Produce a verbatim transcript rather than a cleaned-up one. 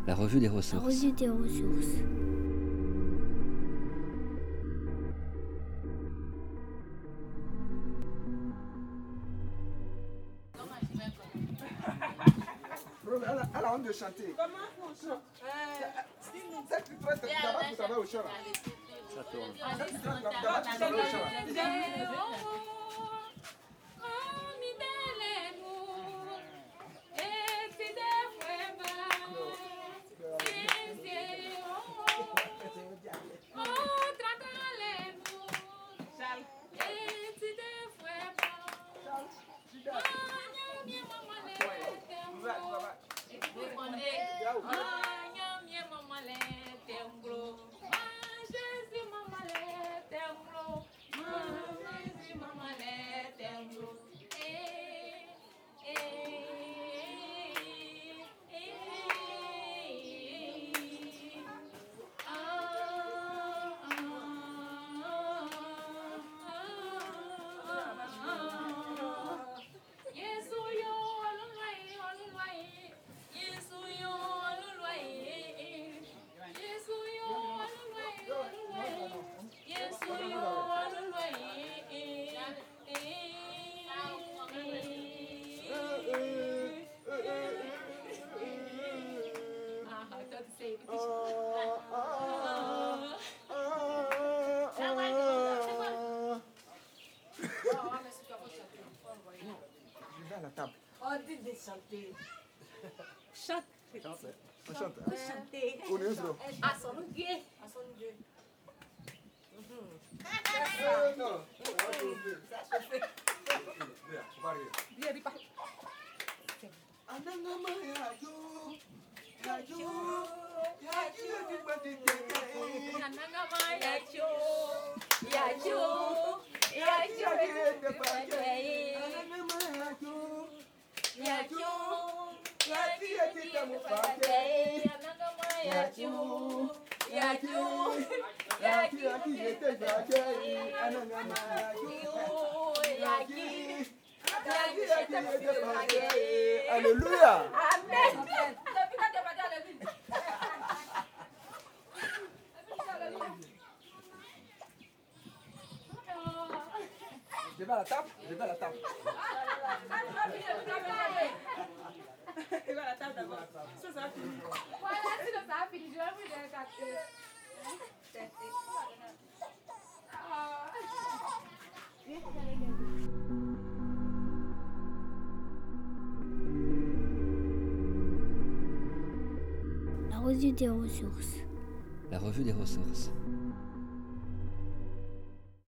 La revue des La ressources. revue des ressources. Elle a, elle a honte de chanter. Comment on chante Celle qui traite d'abord pour travailler au champ. Ça tourne. Celle qui traite d'abord pour travailler au champ. On dit de chanter. Chante. On chante. On chanter. On est où? À son Dieu. À son Dieu. Euh, non. Ça se fait. Viens, dis pas. Anangama yayo, yayo, yayo di badite. Anangama yayo, yayo, yayo di badite. Anangama yayo, Yayo, yayo di badite. Anangama yayo, yayo, yayo di badite. Anangama yayo, Alléluia. Amen. Je vais à la table. Je vais à la table. Je vais à la table d'abord. Ça, ça va finir. Voilà, si ça va finir, je vais vous dire capter. La revue des ressources. La revue des ressources.